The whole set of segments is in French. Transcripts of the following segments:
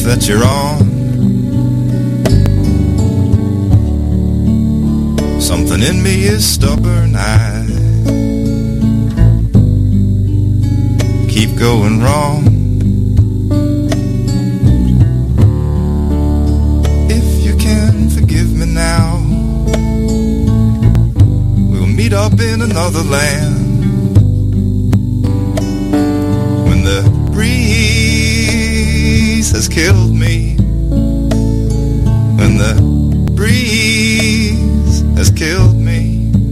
that you're on. Something in me is stubborn, I keep going wrong. If you can forgive me now, we'll meet up in another land. When the breeze has killed me, when the breeze has killed me.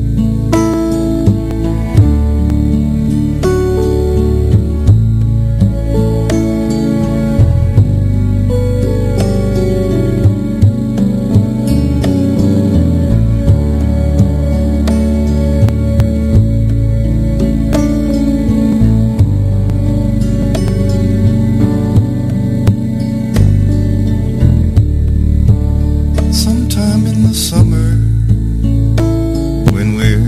Sometime in the summer, when we're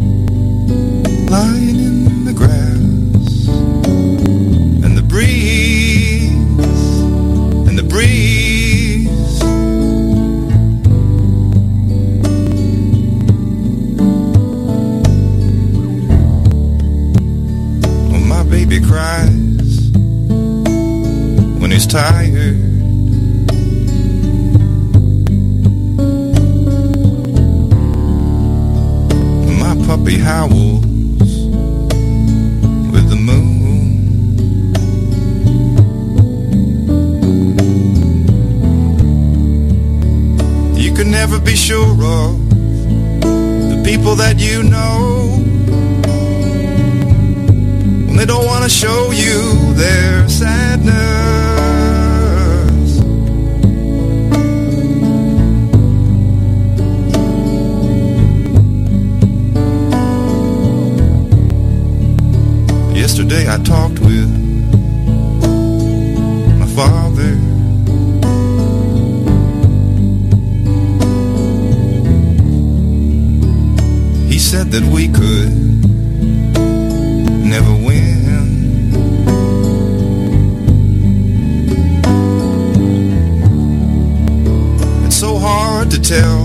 lying in the grass, and the breeze, when my baby cries, when he's tired, puppy howls with the moon. You can never be sure of the people that you know when they don't want to show you their sadness. Yesterday I talked with my father. He said that we could never win. It's so hard to tell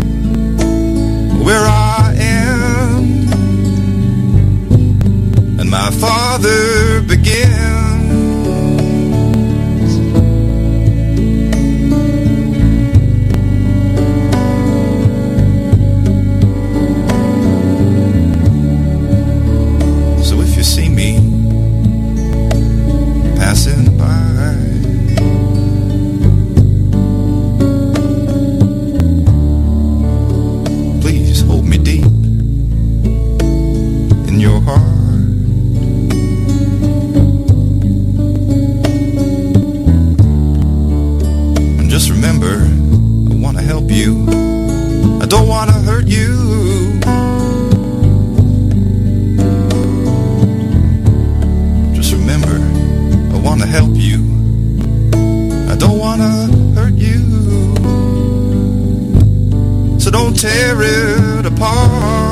where I am. And my father begins. So if you see me passing by, please hold me deep in your heart. Just remember, I want to help you. I don't want to hurt you. Just remember, I want to help you. I don't want to hurt you. So don't tear it apart.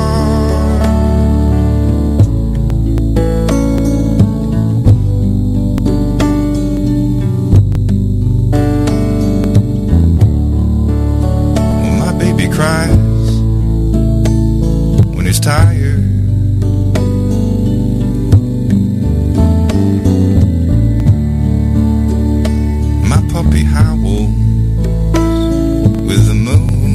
Cries when he's tired. My puppy howls with the moon.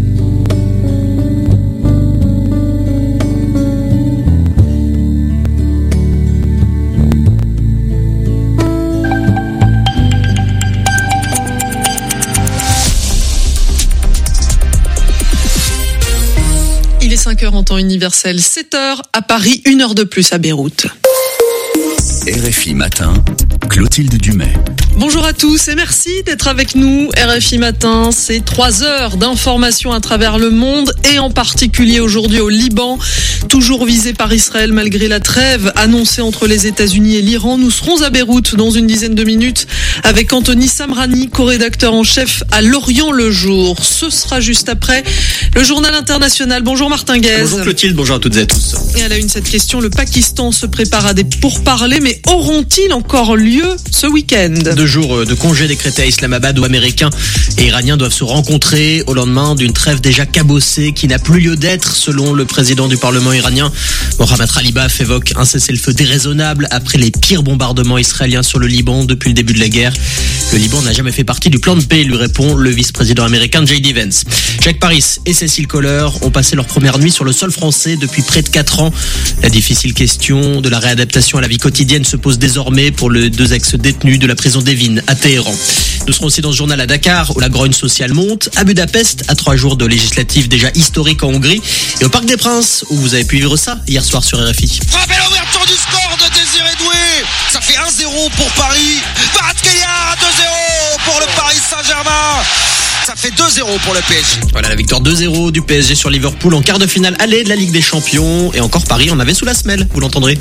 Il est 5h en temps universel, 7h à Paris, 1 heure de plus à Beyrouth. RFI Matin, Clotilde Dumais. Bonjour à tous et merci d'être avec nous. RFI Matin, c'est 3 heures d'informations à travers le monde et en particulier aujourd'hui au Liban, toujours visé par Israël malgré la trêve annoncée entre les États-Unis et l'Iran. Nous serons à Beyrouth dans une dizaine de minutes avec Anthony Samrani, co-rédacteur en chef à Lorient Le Jour. Ce sera juste après le journal international. Bonjour Martin Guez. Bonjour Clotilde, bonjour à toutes et à tous. Et à la une cette question, le Pakistan se prépare à des pourparlers, mais auront-ils encore lieu ce week-end ? 2 jours de congé décrétés à Islamabad où Américains et Iraniens doivent se rencontrer au lendemain d'une trêve déjà cabossée qui n'a plus lieu d'être selon le président du Parlement iranien. Mohammad Khalibaf évoque un cessez-le-feu déraisonnable après les pires bombardements israéliens sur le Liban depuis le début de la guerre. Le Liban n'a jamais fait partie du plan de paix, lui répond le vice-président américain J.D. Vance. Jacques Paris et Cécile Kohler ont passé leur première nuit sur le sol français depuis près de 4 ans. La difficile question de la réadaptation à la vie quotidienne se pose désormais pour les 2 ex-détenus de la prison d'Evin à Téhéran. Nous serons aussi dans ce journal à Dakar où la grogne sociale monte, à Budapest à 3 jours de législatives déjà historiques en Hongrie et au Parc des Princes où vous avez pu vivre ça hier soir sur RFI. Frappe et l'ouverture du score de Désiré Doué. Ça fait 1-0 pour Paris. Kvaratskhelia 2-0 pour le Paris Saint-Germain. Ça fait 2-0 pour le PSG. Voilà la victoire 2-0 du PSG sur Liverpool en quart de finale aller de la Ligue des Champions. Et encore Paris en avait sous la semelle, vous l'entendrez.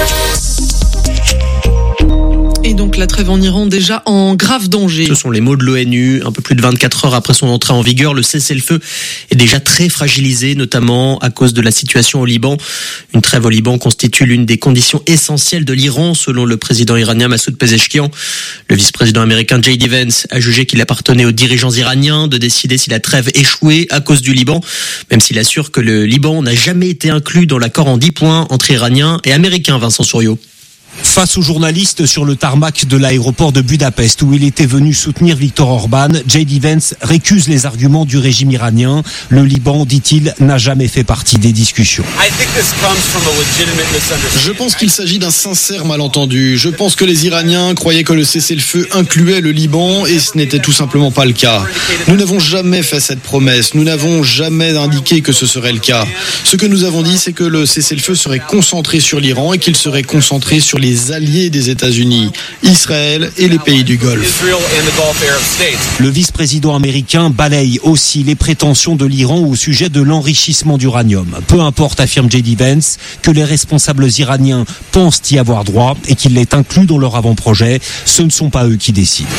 Et donc la trêve en Iran déjà en grave danger. Ce sont les mots de l'ONU. Un peu plus de 24 heures après son entrée en vigueur, le cessez-le-feu est déjà très fragilisé, notamment à cause de la situation au Liban. Une trêve au Liban constitue l'une des conditions essentielles de l'Iran, selon le président iranien Massoud Pezeshkian. Le vice-président américain J.D. Vance a jugé qu'il appartenait aux dirigeants iraniens de décider si la trêve échouait à cause du Liban, même s'il assure que le Liban n'a jamais été inclus dans l'accord en 10 points entre Iraniens et Américains, Vincent Souriau. Face aux journalistes sur le tarmac de l'aéroport de Budapest où il était venu soutenir Viktor Orban, J.D. Vance récuse les arguments du régime iranien. Le Liban, dit-il, n'a jamais fait partie des discussions. Je pense qu'il s'agit d'un sincère malentendu. Je pense que les Iraniens croyaient que le cessez-le-feu incluait le Liban et ce n'était tout simplement pas le cas. Nous n'avons jamais fait cette promesse. Nous n'avons jamais indiqué que ce serait le cas. Ce que nous avons dit, c'est que le cessez-le-feu serait concentré sur l'Iran et qu'il serait concentré sur les alliés des États-Unis, Israël et les pays du Golfe. Le vice-président américain balaye aussi les prétentions de l'Iran au sujet de l'enrichissement d'uranium. Peu importe, affirme J.D. Vance, que les responsables iraniens pensent y avoir droit et qu'il l'est inclus dans leur avant-projet. Ce ne sont pas eux qui décident.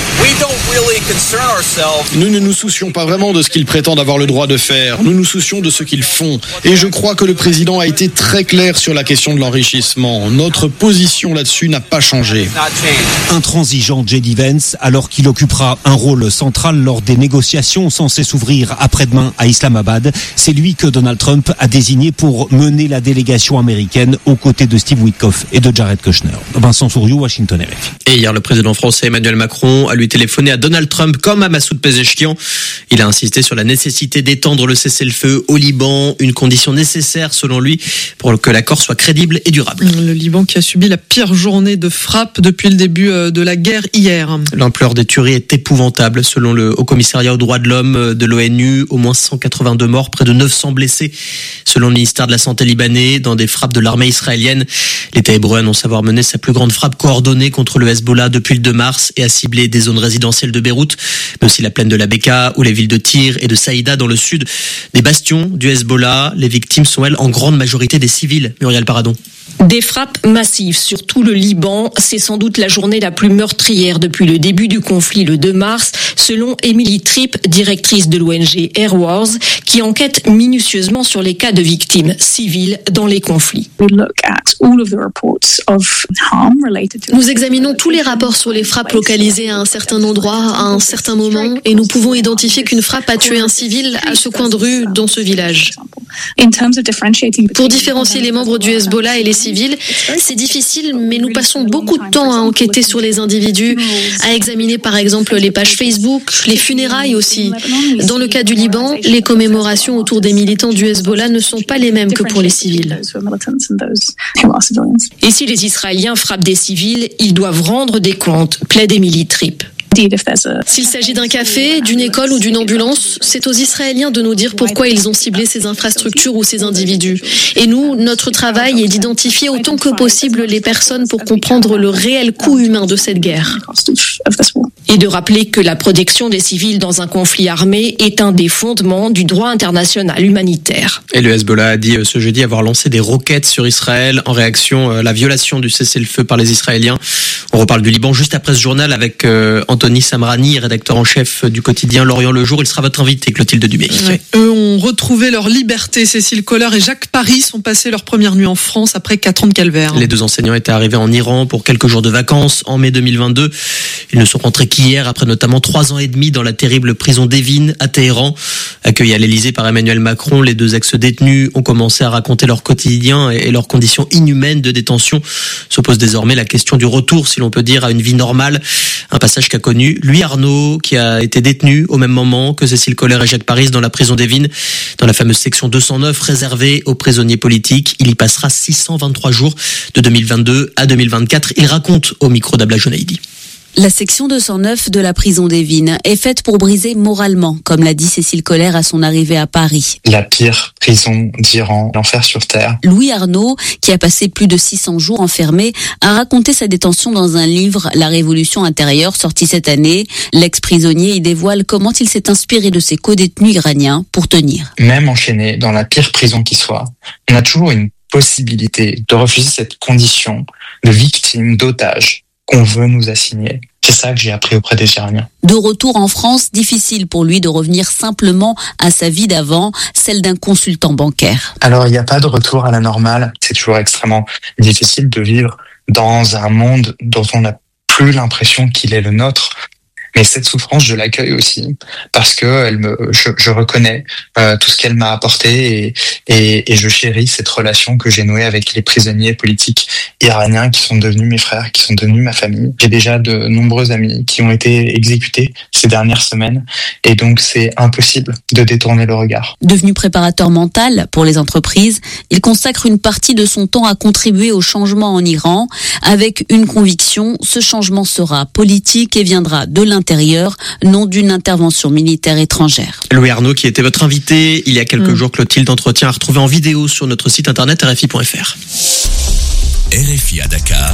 Nous ne nous soucions pas vraiment de ce qu'ils prétendent avoir le droit de faire. Nous nous soucions de ce qu'ils font. Et je crois que le président a été très clair sur la question de l'enrichissement. Notre position là-dessus n'a pas changé. Intransigeant J.D. Vance, alors qu'il occupera un rôle central lors des négociations censées s'ouvrir après-demain à Islamabad, c'est lui que Donald Trump a désigné pour mener la délégation américaine aux côtés de Steve Witkoff et de Jared Kushner. Vincent Souriau, Washington RFI. Et hier, le président français Emmanuel Macron a lui téléphoné à Donald Trump comme à Massoud Pezeshkian. Il a insisté sur la nécessité d'étendre le cessez-le-feu au Liban, une condition nécessaire selon lui pour que l'accord soit crédible et durable. Le Liban qui a subi la pire journée de frappe depuis le début de la guerre hier. L'ampleur des tueries est épouvantable selon le Haut-Commissariat aux droits de l'homme de l'ONU. Au moins 182 morts, près de 900 blessés selon le ministère de la Santé libanais dans des frappes de l'armée israélienne. L'État hébreu annonce avoir mené sa plus grande frappe coordonnée contre le Hezbollah depuis le 2 mars et a ciblé des zones résidentielles de Beyrouth, mais aussi la plaine de la Beka ou les villes de Tyr et de Saïda dans le sud. Des bastions du Hezbollah, les victimes sont elles en grande majorité des civils. Muriel Paradon. Des frappes massives sur tout le Liban, c'est sans doute la journée la plus meurtrière depuis le début du conflit le 2 mars, selon Emily Tripp, directrice de l'ONG Air Wars, qui enquête minutieusement sur les cas de victimes civiles dans les conflits. Nous examinons tous les rapports sur les frappes localisées à un certain endroit, à un certain moment, et nous pouvons identifier qu'une frappe a tué un civil à ce coin de rue, dans ce village. Pour différencier les membres du Hezbollah et les civils, c'est difficile, mais nous passons beaucoup de temps à enquêter sur les individus, à examiner par exemple les pages Facebook, les funérailles aussi. Dans le cas du Liban, les commémorations autour des militants du Hezbollah ne sont pas les mêmes que pour les civils. Et si les Israéliens frappent des civils, ils doivent rendre des comptes, plaide Emily Tripp. S'il s'agit d'un café, d'une école ou d'une ambulance, c'est aux Israéliens de nous dire pourquoi ils ont ciblé ces infrastructures ou ces individus. Et nous, notre travail est d'identifier autant que possible les personnes pour comprendre le réel coût humain de cette guerre. Et de rappeler que la protection des civils dans un conflit armé est un des fondements du droit international humanitaire. Et le Hezbollah a dit ce jeudi avoir lancé des roquettes sur Israël en réaction à la violation du cessez-le-feu par les Israéliens. On reparle du Liban juste après ce journal avec Anthony Samrani, rédacteur en chef du quotidien L'Orient le Jour. Il sera votre invité, Clotilde Dumais. Ouais. Eux ont retrouvé leur liberté. Cécile Kohler et Jacques Paris ont passé leur première nuit en France après 4 ans de calvaire. Les deux enseignants étaient arrivés en Iran pour quelques jours de vacances en mai 2022. Ils ne sont rentrés qu'hier après notamment 3 ans et demi dans la terrible prison d'Evin à Téhéran. Accueillis à l'Elysée par Emmanuel Macron, les deux ex-détenus ont commencé à raconter leur quotidien et leurs conditions inhumaines de détention. Se pose désormais la question du retour, si l'on peut dire, à une vie normale. Un passage qu'a connu Louis Arnaud, qui a été détenu au même moment que Cécile Kohler et Jacques Paris dans la prison d'Evin, dans la fameuse section 209 réservée aux prisonniers politiques. Il y passera 623 jours de 2022 à 2024. Il raconte au micro d'Abla Jonaïdi. La section 209 de la prison d'Evin est faite pour briser moralement, comme l'a dit Cécile Kohler à son arrivée à Paris. La pire prison d'Iran, l'enfer sur terre. Louis Arnaud, qui a passé plus de 600 jours enfermé, a raconté sa détention dans un livre, La Révolution intérieure, sorti cette année. L'ex-prisonnier y dévoile comment il s'est inspiré de ses co-détenus iraniens pour tenir. Même enchaîné dans la pire prison qui soit, on a toujours une possibilité de refuser cette condition de victime, d'otage qu'on veut nous assigner. C'est ça que j'ai appris auprès des Iraniens. De retour en France, difficile pour lui de revenir simplement à sa vie d'avant, celle d'un consultant bancaire. Alors, il n'y a pas de retour à la normale. C'est toujours extrêmement difficile de vivre dans un monde dont on n'a plus l'impression qu'il est le nôtre. Mais cette souffrance, je l'accueille aussi parce que je reconnais tout ce qu'elle m'a apporté et je chéris cette relation que j'ai nouée avec les prisonniers politiques iraniens qui sont devenus mes frères, qui sont devenus ma famille. J'ai déjà de nombreux amis qui ont été exécutés ces dernières semaines et donc c'est impossible de détourner le regard. Devenu préparateur mental pour les entreprises, il consacre une partie de son temps à contribuer au changement en Iran avec une conviction, ce changement sera politique et viendra de l'intérieur, non d'une intervention militaire étrangère. Louis Arnaud qui était votre invité il y a quelques jours, Clotilde Entretien à retrouver en vidéo sur notre site internet rfi.fr. RFI à Dakar,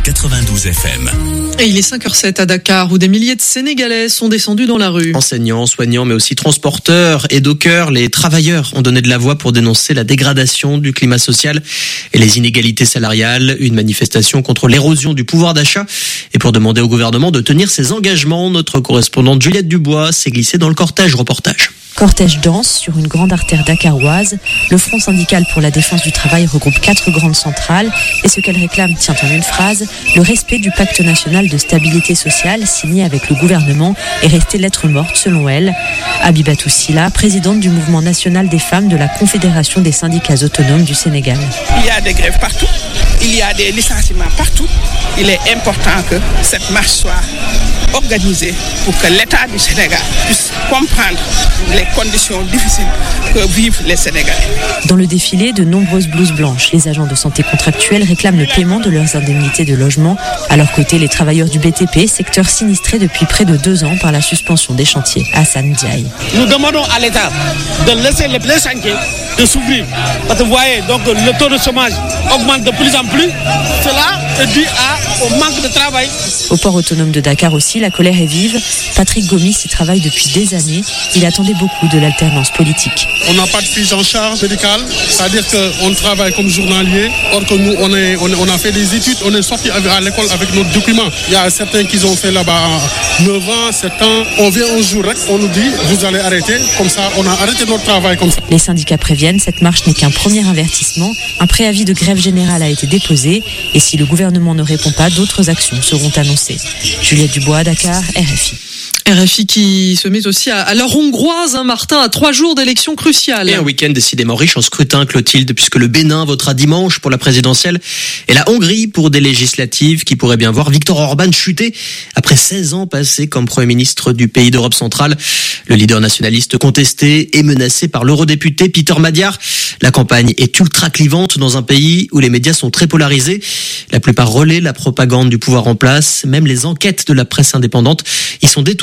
92 FM. Et il est 5h07 à Dakar où des milliers de Sénégalais sont descendus dans la rue. Enseignants, soignants, mais aussi transporteurs et dockers, les travailleurs ont donné de la voix pour dénoncer la dégradation du climat social et les inégalités salariales. Une manifestation contre l'érosion du pouvoir d'achat et pour demander au gouvernement de tenir ses engagements. Notre correspondante Juliette Dubois s'est glissée dans le cortège. Reportage. Cortège dense sur une grande artère dakaroise. Le Front syndical pour la défense du travail regroupe 4 grandes centrales et ce qu'elle réclame tient en une phrase, le respect du pacte national de stabilité sociale signé avec le gouvernement est resté lettre morte selon elle. Abibatou Silla, présidente du mouvement national des femmes de la Confédération des syndicats autonomes du Sénégal. Il y a des grèves partout, il y a des licenciements partout. Il est important que cette marche soit organisée pour que l'État du Sénégal puisse comprendre les conditions difficiles que vivent les Sénégalais. Dans le défilé, de nombreuses blouses blanches. Les agents de santé contractuels réclament le paiement de leurs indemnités de logement. À leur côté, les travailleurs du BTP, secteur sinistré depuis près de 2 ans par la suspension des chantiers. Hassan Diaye. Nous demandons à l'État de laisser les chantiers de s'ouvrir. Parce que vous voyez, donc, le taux de chômage augmente de plus en plus. Cela est dû au manque de travail. Au port autonome de Dakar aussi, la colère est vive. Patrick Gomis y travaille depuis des années. Il attendait beaucoup de l'alternance politique. On n'a pas de prise en charge médicale, c'est-à-dire qu'on travaille comme journalier, or que nous, on a fait des études, on est sorti à l'école avec nos documents. Il y a certains qui ont fait là-bas 9 ans, 7 ans. On vient un jour, on nous dit, vous allez arrêter, comme ça, on a arrêté notre travail comme ça. Les syndicats préviennent, cette marche n'est qu'un premier avertissement. Un préavis de grève générale a été déposé et si le gouvernement ne répond pas, d'autres actions seront annoncées. Juliette Dubois, Dakar, RFI. RFI qui se met aussi à l'heure hongroise, Martin, à 3 jours d'élections cruciales. Et un week-end décidément riche en scrutin, Clotilde, puisque le Bénin votera dimanche pour la présidentielle et la Hongrie pour des législatives qui pourraient bien voir Viktor Orban chuter après 16 ans passés comme Premier ministre du pays d'Europe centrale. Le leader nationaliste contesté est menacé par l'eurodéputé Peter Magyar. La campagne est ultra clivante dans un pays où les médias sont très polarisés. La plupart relaient la propagande du pouvoir en place. Même les enquêtes de la presse indépendante y sont détournées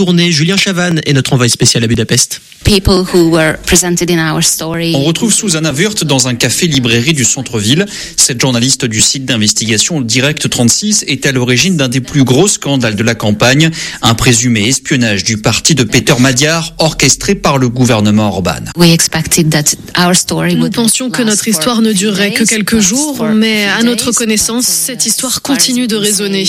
tournée. Julien Chavannes est notre envoyé spécial à Budapest. On retrouve Susanna Wurth dans un café-librairie du centre-ville. Cette journaliste du site d'investigation Direct 36 est à l'origine d'un des plus gros scandales de la campagne, un présumé espionnage du parti de Peter Magyar orchestré par le gouvernement Orban. Nous pensions que notre histoire ne durerait que quelques jours, mais à notre connaissance, cette histoire continue de résonner.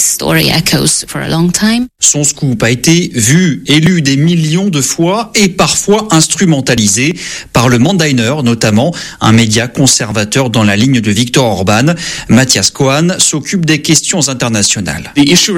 Son scoop a été vu et lu des millions de fois et parfois instrumentalisé par le Mandiner, notamment un média conservateur dans la ligne de Viktor Orban. Matthias Cohen s'occupe des questions internationales.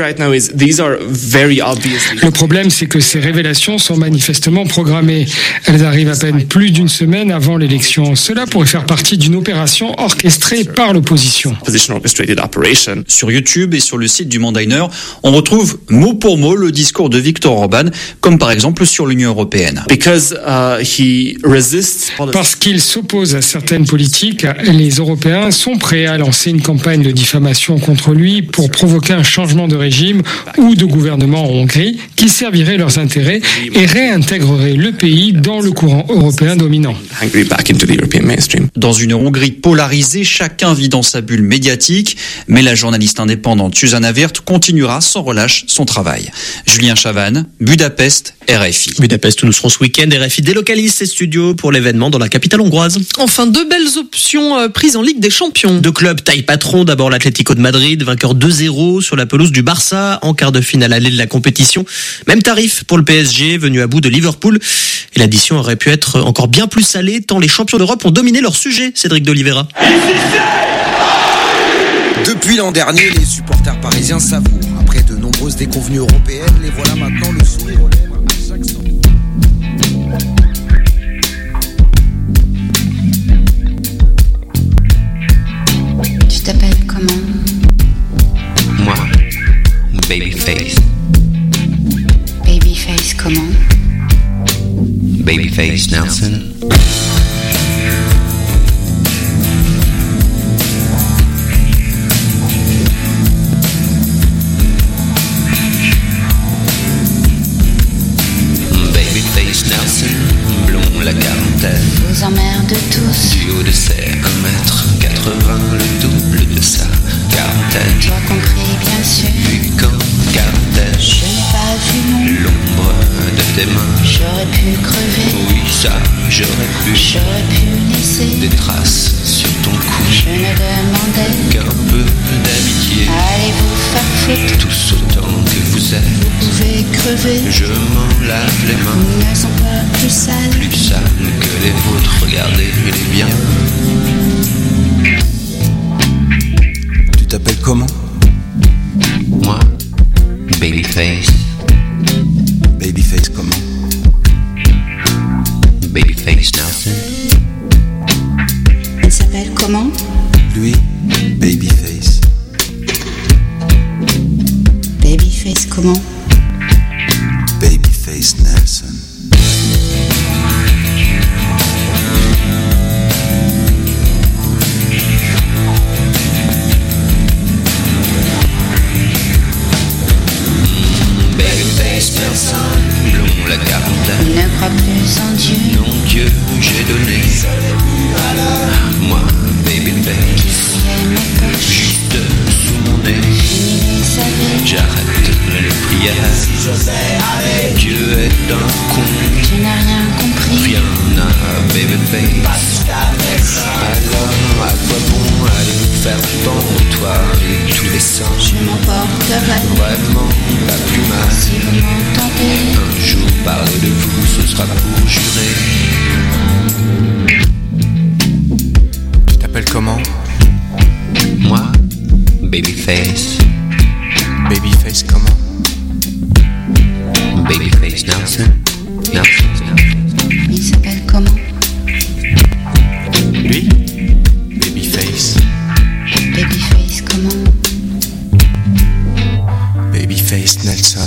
Le problème, c'est que ces révélations sont manifestement programmées. Elles arrivent à peine plus d'une semaine avant l'élection. Cela pourrait faire partie d'une opération orchestrée par l'opposition. Sur YouTube et sur le site du Mandiner, on retrouve mot pour mot le discours de Viktor Orban, comme par exemple sur l'Union européenne. Parce qu'il s'oppose à certaines politiques, les Européens sont prêts à lancer une campagne de diffamation contre lui pour provoquer un changement de régime ou de gouvernement en Hongrie qui servirait leurs intérêts et réintégrerait le pays dans le courant européen dominant. Dans une Hongrie polarisée, chacun vit dans sa bulle médiatique, mais la journaliste indépendante Susanna Wurth continuera sans relâche son travail. Julien Chavannes, Budapest, RFI. Budapest où nous serons ce week-end. RFI délocalise ses studios pour l'événement dans la capitale hongroise. Enfin, deux belles options prises en Ligue des Champions. Deux clubs taille patron. D'abord l'Atlético de Madrid, vainqueur 2-0 sur la pelouse du Barça en quart de finale allée de la compétition. Même tarif pour le PSG venu à bout de Liverpool. Et l'addition aurait pu être encore bien plus salée tant les champions d'Europe ont dominé leur sujet. Cédric d'Oliveira. Depuis l'an dernier, les supporters parisiens savourent. Après de nombreuses déconvenues européennes, les voilà maintenant le sourire aux lèvres à chaque sortie. Tu t'appelles comment? Moi, Babyface. Babyface comment? Babyface Nelson. Babyface Nelson, blond la quarantaine. Vous emmerde tous. Du haut de ses 1m80, le double de sa quarantaine. Toi compris bien sûr. Vu qu'en quarantaine, je n'ai pas vu non. L'ombre de tes mains. J'aurais pu crever. Oui ça, j'aurais pu laisser des traces sur ton cou. Je ne demandais qu'un peu d'amitié. Allez vous faire foutre. Tous autant que vous êtes. Vous pouvez crever. Je m'en lave les mains. Elles sont pas plus sales. Plus sales que les vôtres. Regardez les biens. Tu t'appelles comment? Moi, Babyface. Babyface comment? Babyface Nelson. Il s'appelle comment? Lui, Babyface. Babyface comment? Babyface Nelson. Babyface Nelson, blond la quarantaine. Ne crois plus en Dieu. Non Dieu, j'ai donné. Moi, Babyface. Juste sous mon nez. J'arrête les prières. Dieu est un con. Tu n'as rien compris. Rien à Babyface. Alors à quoi bon aller faire pendre toi et tous les saints? Je m'emporterai. Vraiment pas plus mal. Si vous m'entendez. Un jour parler de vous, ce sera pour jurer. Tu t'appelles comment? Moi, Babyface. Babyface comment? Babyface Nelson. Il s'appelle comment? Lui? Babyface. Babyface comment? Babyface Nelson.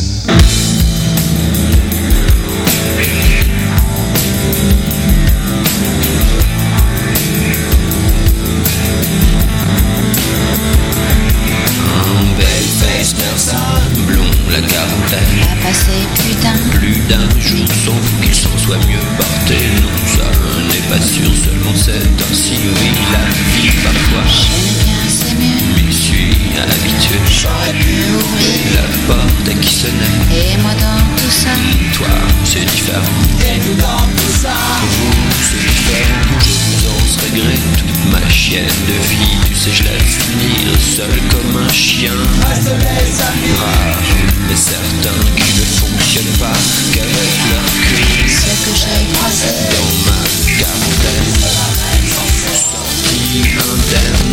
Babyface Nelson, blond la quarantaine a passé plus d'un jour sans vous qu'il s'en soit mieux porté. Non, ça n'est pas sûr, seulement c'est ainsi. Oui, la vie parfois, c'est mieux, m'y suis habitué. J'aurais pu ouvrir la porte qui sonnait. Et moi dans tout ça, toi c'est différent. Et nous dans tout ça, vous c'est différent. Je vous en serais gré toute ma chienne de vie. Tu sais je laisse finir seul comme un chien. Rare mais certains qui ne fonctionnent pas qu'avec leur queue. Ce que j'ai croisé dans ma quarantaine, sorti interne,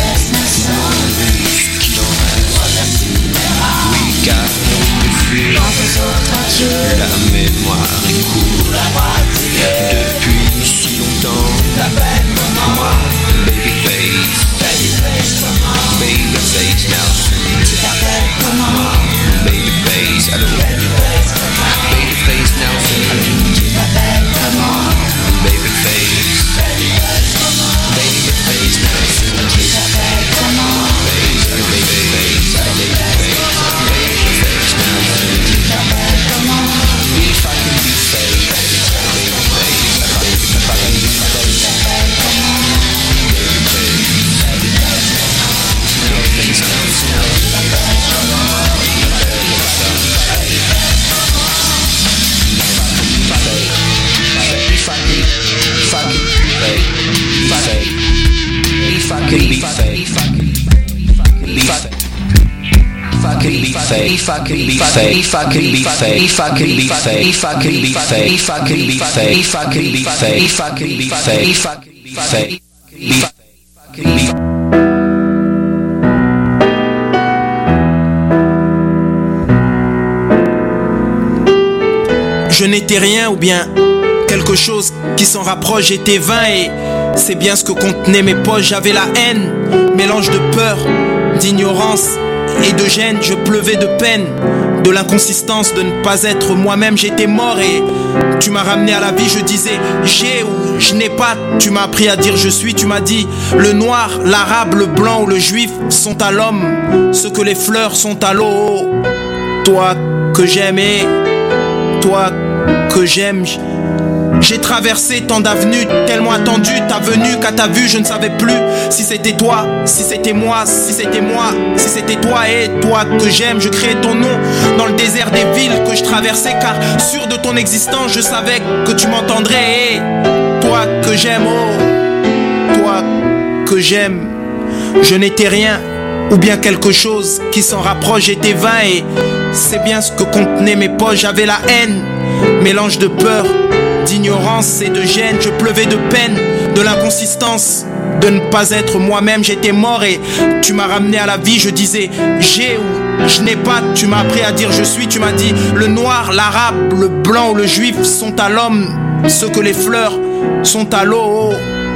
qu'il en reste. Oui car depuis la mémoire est courte. Depuis si longtemps, moi Babyface, Babyface now. Babyface, allô. Babyface now. Babyface, Babyface now. If I can be fake, Je n'étais rien ou bien quelque chose qui s'en rapproche, j'étais vain et c'est bien ce que contenaient mes poches. J'avais la haine, mélange de peur, d'ignorance et de gêne. Je pleuvais de peine, de l'inconsistance de ne pas être moi-même. J'étais mort et tu m'as ramené à la vie. Je disais j'ai ou je n'ai pas. Tu m'as appris à dire je suis. Tu m'as dit le noir, l'arabe, le blanc ou le juif sont à l'homme ce que les fleurs sont à l'eau. Toi que j'aime et toi que j'aime. J'ai traversé tant d'avenues, tellement attendu ta venue qu'à ta vue je ne savais plus si c'était toi, si c'était moi, si c'était moi, si c'était toi et toi que j'aime. Je créais ton nom dans le désert des villes que je traversais car sûr de ton existence je savais que tu m'entendrais. Et toi que j'aime, oh, toi que j'aime. Je n'étais rien ou bien quelque chose qui s'en rapproche, j'étais vain et c'est bien ce que contenaient mes poches. J'avais la haine, mélange de peur, d'ignorance et de gêne. Je pleuvais de peine, de l'inconsistance de ne pas être moi-même. J'étais mort et tu m'as ramené à la vie. Je disais j'ai ou je n'ai pas. Tu m'as appris à dire je suis. Tu m'as dit le noir, l'arabe, le blanc ou le juif sont à l'homme ce que les fleurs sont à l'eau.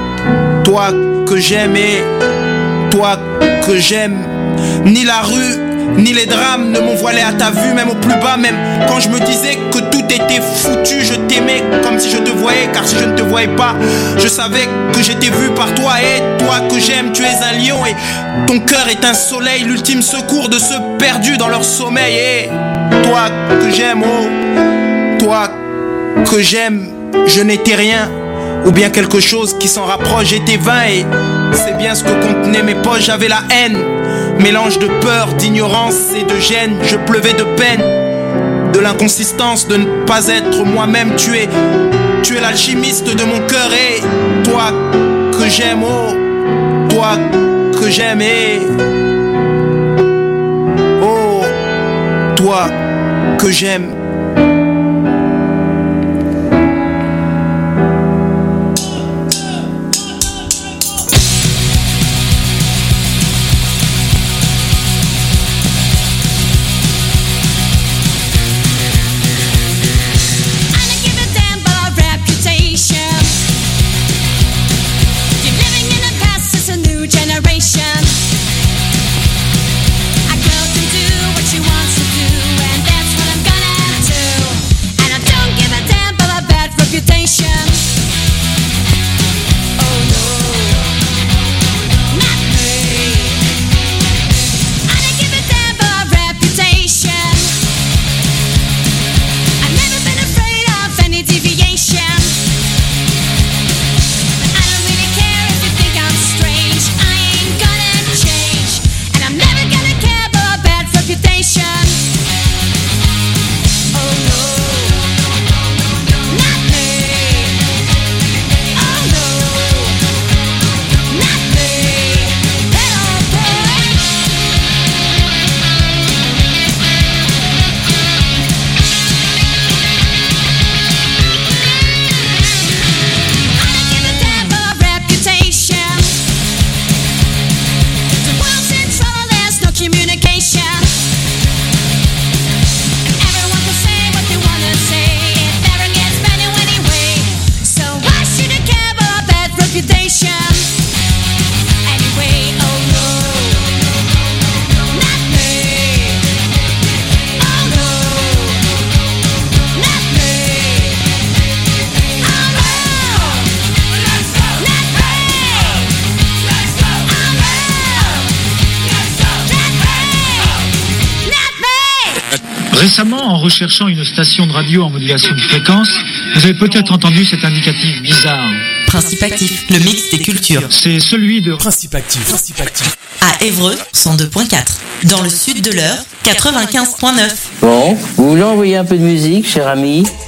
Toi que j'aime et toi que j'aime. Ni la rue ni les drames ne m'ont voilé à ta vue, même au plus bas, même quand je me disais que tout était foutu. Je t'aimais comme si je te voyais, car si je ne te voyais pas, je savais que j'étais vu par toi. Et toi que j'aime, tu es un lion et ton cœur est un soleil, l'ultime secours de ceux perdus dans leur sommeil. Et toi que j'aime, oh, toi que j'aime, je n'étais rien ou bien quelque chose qui s'en rapproche, j'étais vain et c'est bien ce que contenaient mes poches. J'avais la haine, mélange de peur, d'ignorance et de gêne. Je pleuvais de peine, de l'inconsistance de ne pas être moi-même. Tu es l'alchimiste de mon cœur et toi que j'aime, oh, toi que j'aime et oh, toi que j'aime. I girl can do what she wants to do, and that's what I'm gonna Récemment, en recherchant une station de radio en modulation de fréquence, vous avez peut-être entendu cet indicatif bizarre. Principe Actif, le mix des cultures. C'est celui de Principe Actif. À Évreux, 102.4. Dans le sud de l'Eure, 95.9. Bon, vous voulez envoyer un peu de musique, cher ami ?